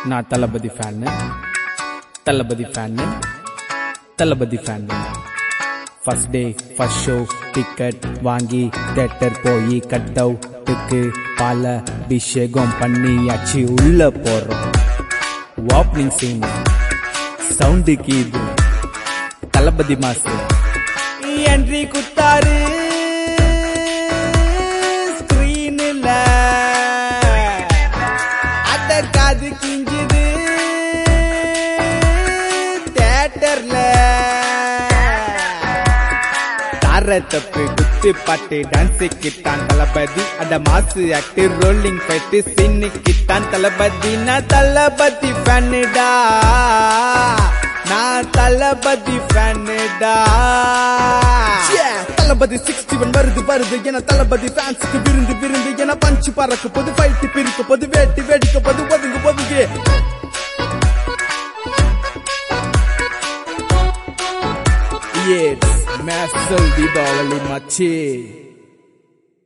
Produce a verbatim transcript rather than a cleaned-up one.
நான் Thalapathy fan Thalapathy fan Thalapathy fan first day first show ticket வாங்கி theatre போய் கட் அவுட்டுக்கு பால அபிஷேகம் பண்ணியாச்சு உள்ள போறோம் ஓப்பனிங் சீன் சவுண்டுக்கு இது தளபதி மாசு என்ட்ரி குத்தாரு ஸ்கிரீன்ல அட காது கிஞ்சுது தியேட்டர்ல தார தப்பு குத்து பாட்டு டான்ஸ் கிட்டான் தளபதி அட மாசு ஆக்ட் ரோலிங் ஃபைட் சீன் கிட்டான் தளபதி நான் தளபதி ஃபேன்டா நான் தளபதி ஃபேன்டா தளபதி சிக்ஸ்டி ஒன் வருது வருது என தளபதி ஃபேன்ஸுக்கு விருந்து விருந்து என பஞ்சு பறக்க போது ஃபைட் பிரிக்க போது வேட்டி வேடிக்க போது ஒதுங்கு ஒதுங்கு It's Master Deepavali Machi.